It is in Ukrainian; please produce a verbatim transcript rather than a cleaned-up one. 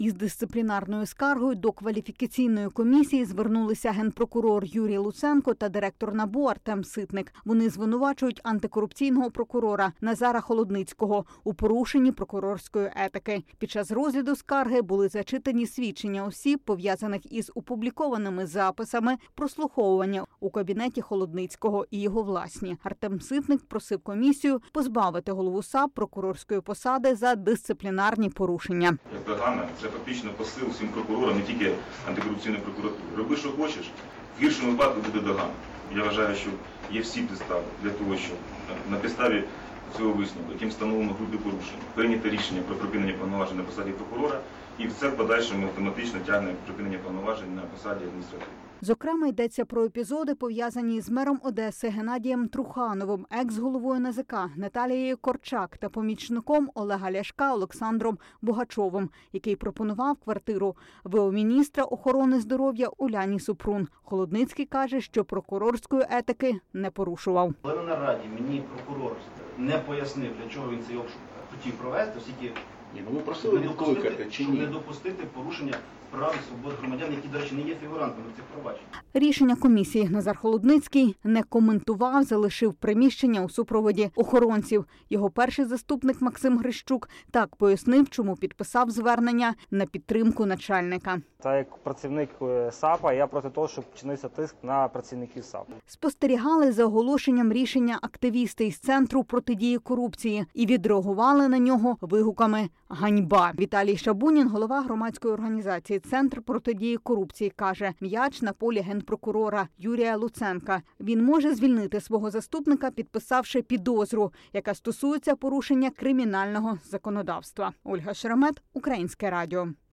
Із дисциплінарною скаргою до кваліфікаційної комісії звернулися генпрокурор Юрій Луценко та директор НАБУ Артем Ситник. Вони звинувачують антикорупційного прокурора Назара Холодницького у порушенні прокурорської етики. Під час розгляду скарги були зачитані свідчення осіб, пов'язаних із опублікованими записами прослуховування у кабінеті Холодницького і його власні. Артем Ситник просив комісію позбавити голову САП прокурорської посади за дисциплінарні порушення. Як догана, це фактично посил всім прокурорам, не тільки антикорупційної прокуратури. Роби, що хочеш, в гіршому випадку буде догана. Я вважаю, що є всі підстави для того, щоб на підставі цього висновку, яким встановлено грубі порушення, прийняти рішення про припинення повноважень на посаді прокурора, і це в подальшому автоматично тягне припинення повноважень на посаді адміністративної. Зокрема, йдеться про епізоди, пов'язані з мером Одеси Геннадієм Трухановим, екс-головою НАЗК Наталією Корчак та помічником Олега Ляшка Олександром Богачовим, який пропонував квартиру в.о.міністра охорони здоров'я Уляні Супрун. Холодницький каже, що прокурорської етики не порушував. Але на нараді мені прокурор не пояснив, для чого він цей обшук хотів провести, оскільки Ні, ну ви просили відкликати чи щоб ні? не допустити порушення прав і свобод громадян, які, до речі, не є фігурантами цих проваджень. Рішення комісії Назар Холодницький не коментував, залишив приміщення у супроводі охоронців. Його перший заступник Максим Грищук так пояснив, чому підписав звернення на підтримку начальника. Та як працівник САПа, я проти того, щоб чинився тиск на працівників САП. Спостерігали за оголошенням рішення активісти із Центру протидії корупції і відреагували на нього вигуками «Ганьба». Віталій Шабунін, голова громадської організації «Центр протидії корупції», каже, м'яч на полі генпрокурора Юрія Луценка. Він може звільнити свого заступника, підписавши підозру, яка стосується порушення кримінального законодавства. Ольга Шеремет, Українське радіо.